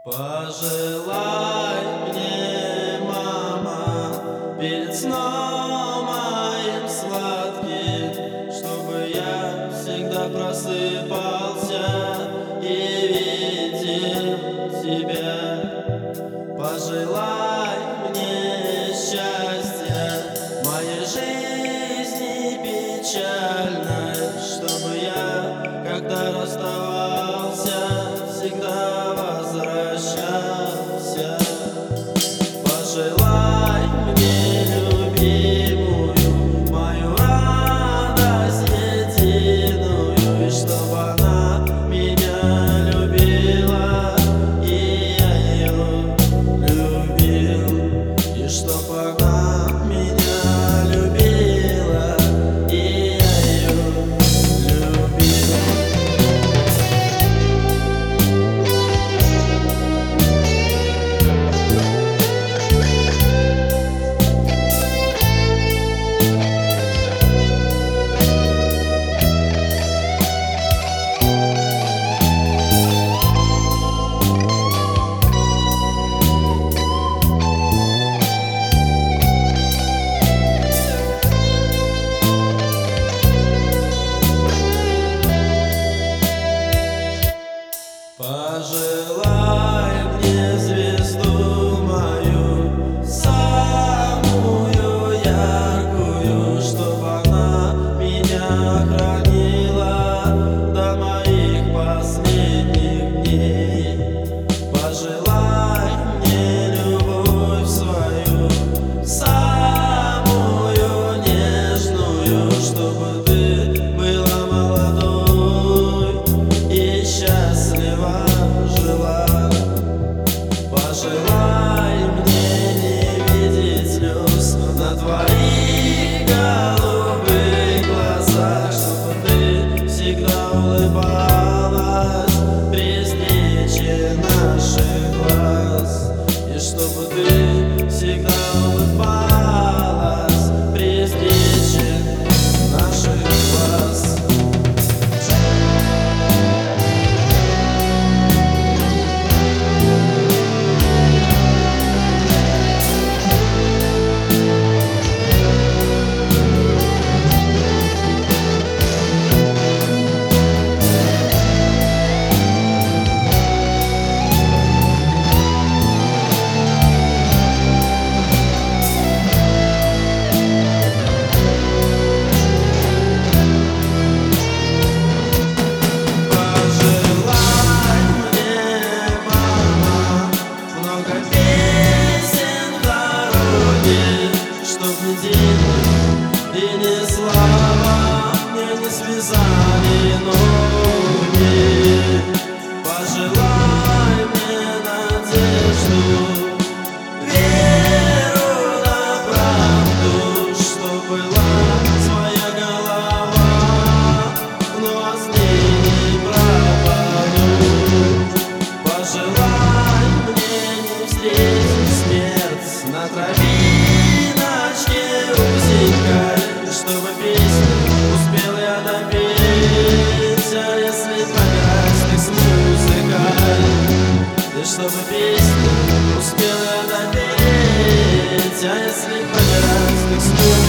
Пожелай мне, мама, перед сном моим сладким, чтобы я всегда просыпался и видел тебя. Пожелай мне счастья в моей жизни печальной, чтобы я, когда расставался, всегда возвращался. Пожелай мне, любимую, мою радость единую, и чтоб она меня любила, и я ее любил, и чтоб она меня любила, и я ее любил. Пожелай мне звезду мою, самую яркую, чтоб она меня хранила до моих последних дней. Пожелай мне любовь свою, самую нежную, чтобы ты была молодой и счастлива жила. Пожелай мне не видеть слез на твоих голубых глазах, чтобы ты всегда улыбалась при встрече наших глаз, и чтобы ты всегда улыбалась при встрече наших глаз. И не слава мне не связали ноги. Пожелай мне надежду, веру на правду, что была своя голова, но с ней не пропаду. Пожелай мне не встретить смерть на тропиночке узенькой, чтобы песню успел я допеть, а если помирать, так с музыкой. И чтобы песню успел я допеть, а если помирать, так с музыкой.